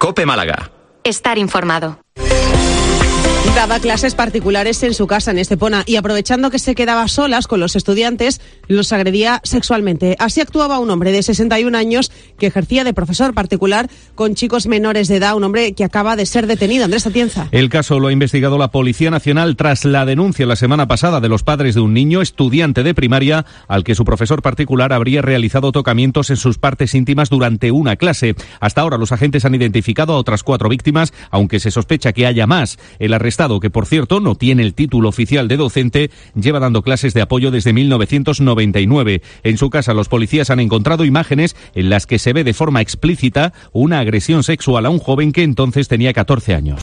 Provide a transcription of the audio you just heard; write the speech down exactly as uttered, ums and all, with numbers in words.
COPE Málaga. Estar informado. Daba clases particulares en su casa en Estepona y aprovechando que se quedaba solas con los estudiantes, los agredía sexualmente. Así actuaba un hombre de sesenta y un años que ejercía de profesor particular con chicos menores de edad, un hombre que acaba de ser detenido. Andrés Atienza. El caso lo ha investigado la Policía Nacional tras la denuncia la semana pasada de los padres de un niño estudiante de primaria al que su profesor particular habría realizado tocamientos en sus partes íntimas durante una clase. Hasta ahora los agentes han identificado a otras cuatro víctimas, aunque se sospecha que haya más. El arrestado, que por cierto no tiene el título oficial de docente, lleva dando clases de apoyo desde mil novecientos noventa y nueve. En su casa los policías han encontrado imágenes en las que se ve de forma explícita una agresión sexual a un joven que entonces tenía catorce años.